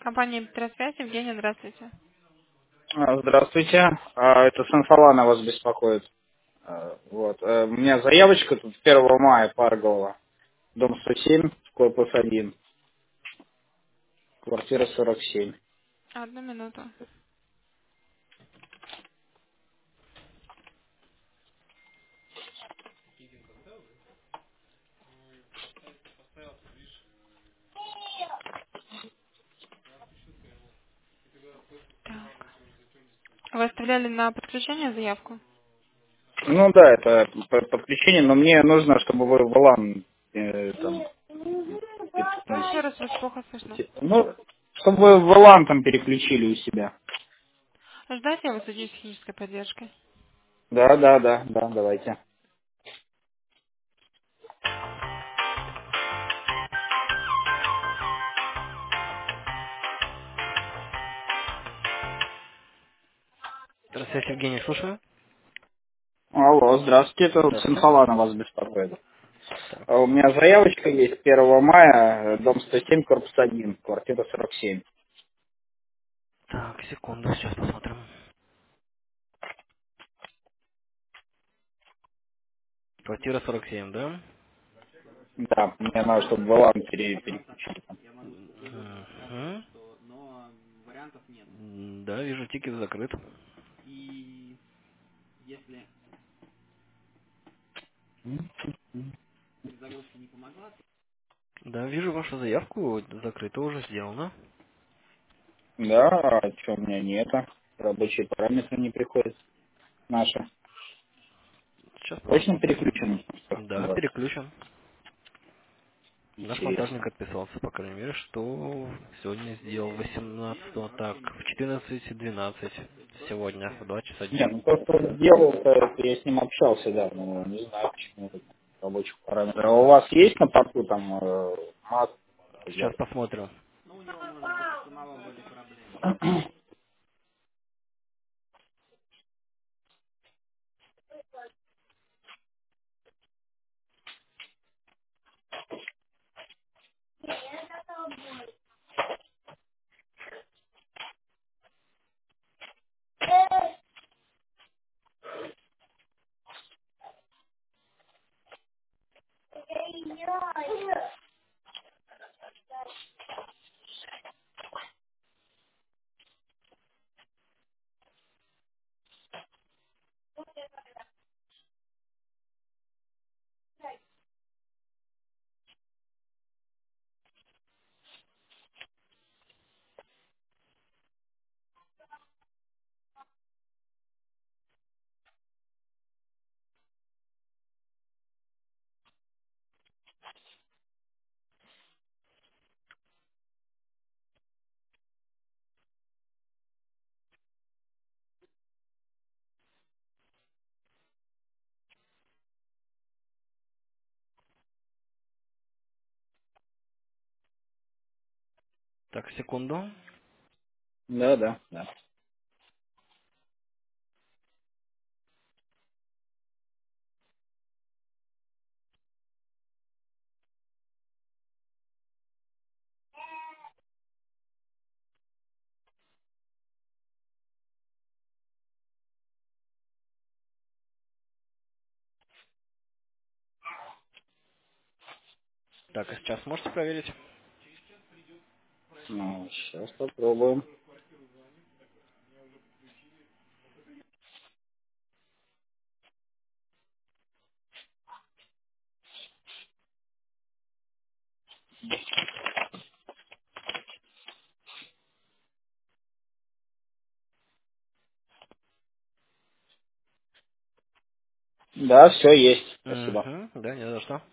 Компания «Электросвязь». Евгения, здравствуйте. Здравствуйте. Это Санфалана вас беспокоит. Вот. У меня заявочка тут 1 мая Паргова. Дом 107, корпус 1, квартира 47. Одну минуту. Так. Вы оставляли на подключение заявку? Ну да, это подключение, но мне нужно, чтобы вы ВЛАН там, Еще раз вас плохо слышно. ну, чтобы вы ВЛАН там переключили у себя. Ждать я вас с технической поддержкой. Да, давайте. Здравствуйте, Евгений, слушаю. Алло, здравствуйте, это Здравствуйте. Санфалана вас беспокоит. Так, У меня заявочка есть 1 мая, дом 107, корпус 1, квартира 47. так, секунду, сейчас посмотрим. Квартира 47, да? Да, мне надо, чтобы ВЛАН переключили. Мгм. Да, вижу, тикет закрыт. Да, вижу вашу заявку, закрыто уже сделано. Да, а что у меня нету? Рабочие параметры не приходят. Наши. Сейчас Точно посмотрим. переключены? Да, Вот. переключен. Наш монтажник Интересно. отписался, по крайней мере, что сегодня сделал 18-го, так, в 14:12 сегодня, в 2 часа Не, дня. ну то, что он сделал, это я с ним общался, да, но не знаю, почему тут рабочих параметров. А у вас есть на порту там масс? Сейчас посмотрим. Так, секунду. Да, да, да. Так, а сейчас можете проверить? Ну, сейчас попробуем. Да, все есть. Спасибо. Угу, да, не за что.